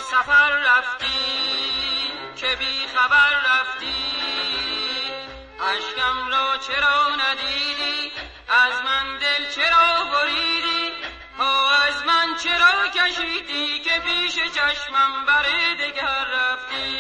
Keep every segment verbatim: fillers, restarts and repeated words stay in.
سفر رفتی که بی خبر رفتی، اشکم را چرا ندیدی، از من دل چرا بریدی، ها از من چرا کشیدی که پیش چشمم بر دگر رفتی.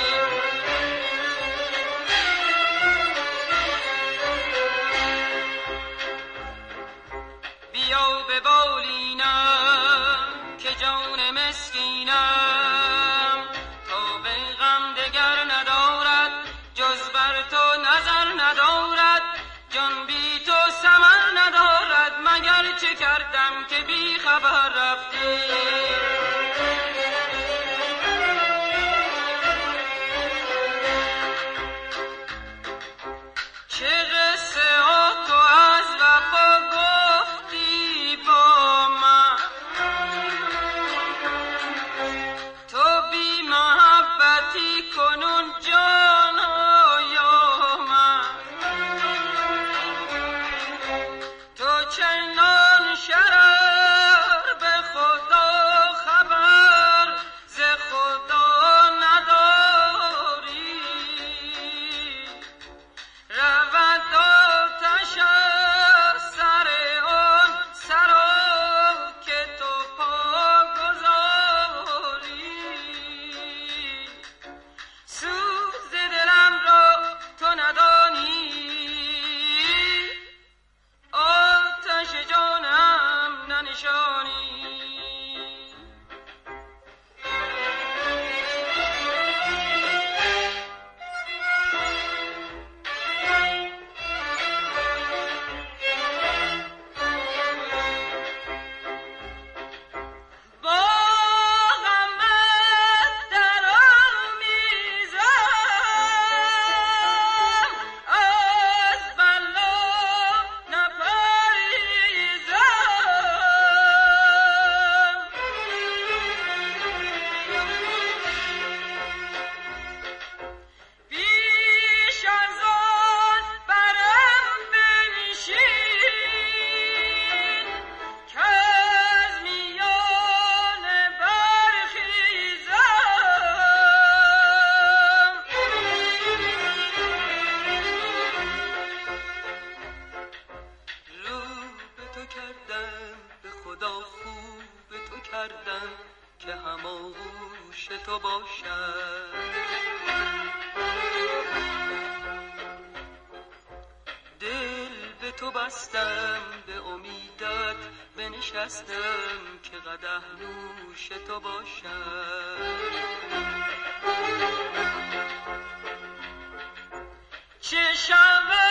بیا به بالینم که جان مسکینم، تا به غم دگر ندارد جز بر تو نظر ندارد، جان بی تو ثمر ندارد، مگر چه کردم که بی خبر رفتی. چه قصه ها تو از وفا گفتی با من، تو بی محبتی کنون جان یا من، تو چنان شرر به خدا خبر ز خدا نداری، رود آتش از سر آن سرا که تو پا گذاری، سوز دلم را تو ندانی، آتش جانم ننشانی. با غمت در آمیزم، از بلا نپریزم، بیش از آن برم بنشین کز میانه برخیزم. رو به تو کردم به خدا خوب به تو کردم که هماغوش تو باشم، دل به تو بستم به امیدت بنشستم که قدح نوش تو باشم. چه شود